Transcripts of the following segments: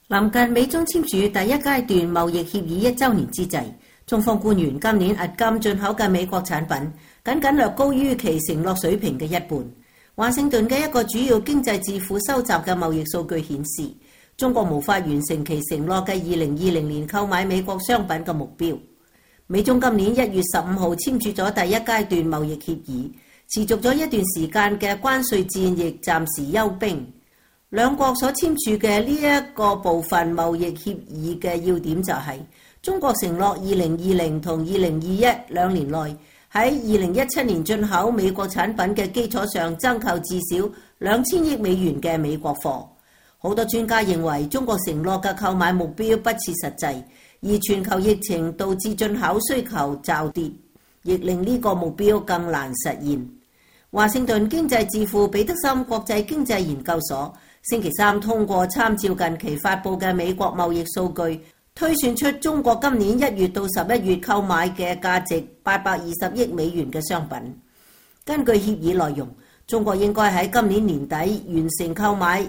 臨近美中簽署第一階段貿易協議1週年之際，中方官員今年壓禁進口嘅美國產品，僅略高於其承諾水平嘅一半。華盛頓嘅一個主要經濟智庫收集嘅貿易數據顯示，中國無法完成其承諾嘅2020年購買美國商品嘅目標。美中今年1月15號簽署咗第一階段貿易協議，持續咗一段時間嘅關稅戰亦暫時休兵。兩國所簽署嘅呢一個部分貿易協議嘅要點就係，中國承諾2020同2021兩年內喺2017年進口美國產品嘅基礎上增購至少2000億美元嘅美國貨。好多專家認為中國承諾嘅購買目標不切實際，而全球疫情導致進口需求驟跌，亦令呢個目標更難實現。華盛頓經濟智庫彼得森國際經濟研究所星期三通過參照近期發布嘅美國貿易數據，推算出中國今年1月到11月購買嘅價值820億美元嘅商品。根據協議內容，中國應該喺今年年底完成購買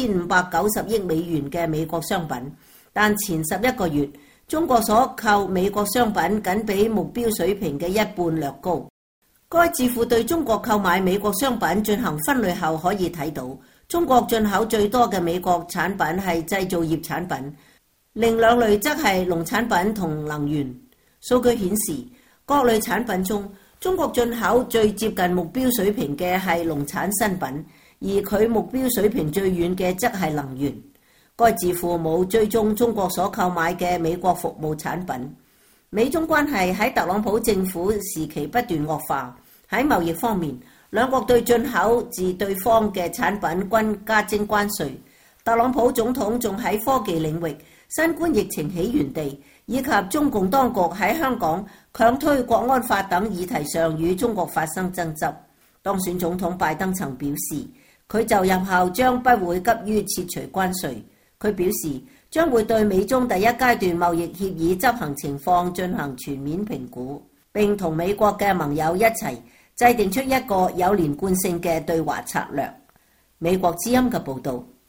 1590億美元嘅美國商品，但前11個月，中國所購美國商品僅比目標水平嘅一半略高。該智庫對中國購買美國商品進行分類後，可以睇到中國進口最多嘅美國產品係製造業產品，另兩類則係農產品同能源。數據顯示，各類產品中，中國進口最接近目標水平嘅係農產新品，而佢目標水平最遠嘅則係能源。該智庫冇追蹤中國所購買嘅美國服務產品。美中關係喺特朗普政府時期不斷惡化。喺貿易方面，兩國對進口自對方嘅產品均加徵關稅。特朗普總統仲喺科技領域、新冠疫情起源地以及中共當局喺香港強推國安法等議題上與中國發生爭執。當選總統拜登曾表示，佢就任後將不會急於撤除關稅。佢表示將會對美中第一階段貿易協議執行情況進行全面評估，並同美國嘅盟友一齊制定出一個有連貫性嘅對華策略。美國之音嘅報導。